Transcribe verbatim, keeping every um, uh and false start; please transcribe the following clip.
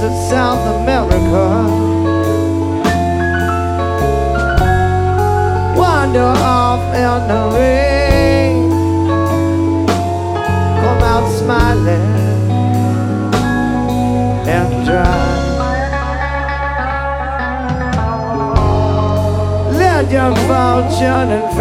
South America. Wander off in the rain, come out smiling and dry. Let your fortune and